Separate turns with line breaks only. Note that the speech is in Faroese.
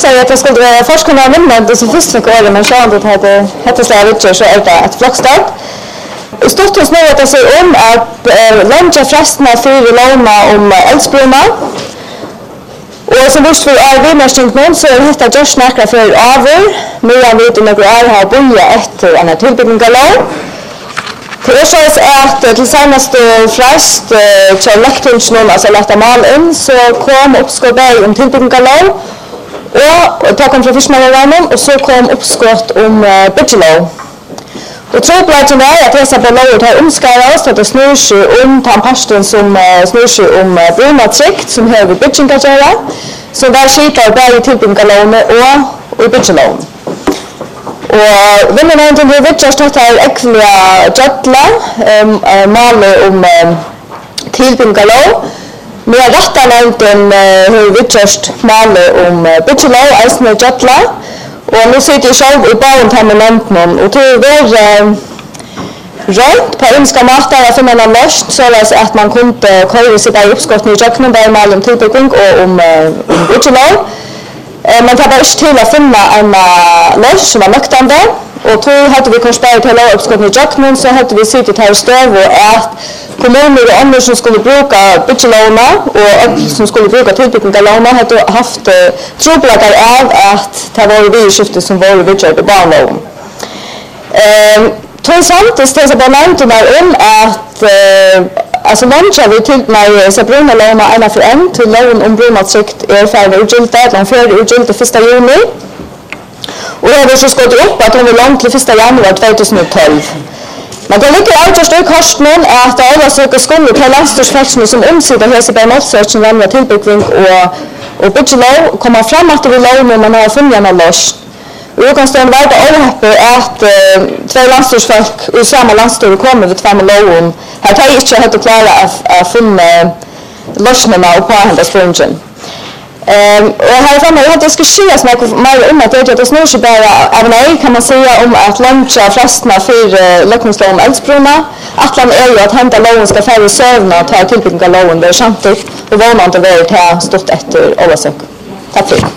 säga att jag skulle vara forskare av minnen som först fick året, men så att det hette slavittjer så är det ett flockstad. Och stort hos nu att jag säger om att långa frestna för låna om eldsbruna. Och som först för RV-märkning någon så är det just näkra för över, medan vi några år har börjat efter en tillbyggnad. Det så att till senaste frest till lektorn alltså lagt mal in så kom uppskottet om tillbyggnad och ta kom från fiskmarknaden och så kom uppskott om byggelov. Och tröplagen är att dessa belovet har omskarat att det snurrar sig om tandpasten som snurrar sig om brunatrikt som har vid byggingar att göra. Så där skipar både tillbyggnadlån och i byggelån. Och vinnarnämnden har vidtjast att det är äckliga göttla, maler om tillbyggnadlån. Men rättanämnden har vidtjast maler om byggelån, eisne göttla. Och nu sitter jag själv i baden här med nämnden och till det rönt på enska matar att finna en löst så att man kunde köra sig där i uppskotten i köknen där med om tillbyggning och om byggelån. Man tar bara inte till att finna en löst som var nöktande och då hade vi konstaterat hela uppskotten i köknen så hade vi suttit här i stöv och att kommuner och andra som skulle bruka byggelåna och som skulle bruka tillbyggnadlåna hade haft troblagar av att det var vi skiftet som var vidtjord i barnlån. Samtidigt det så nämnde om att alltså launchar vi till när så bruna låna ena för en till lån om brunatrikt är färdig utgiltat den fjärde utgiltat 1 juni. Och det har så skott upp att de är långt till 1 januari 2012. Men det ligger alltid i kostnaden att alla söker skulle till landstorsfälten som omsider hälsa på målsökning lämna tillbyggning och byggelov komma fram att det vill låna om man har funnit en löst. Och kan stå en värld avhäppig att två landstorsfolk ur samma landstor kommer vid två lån. Här tar jag inte att klara att finna lösningarna och påhända sprungen. Och här framme har det ska ske snack mer om att det snurrar sig bara av nej kan man säga om att launcha frestna för lökningslån om eldsbruna. Atlan är ju att hända lån ska färre sövna och ta tillbyggnad lån där samtidigt och vad man inte vill ta stort efter alla saker. Tack för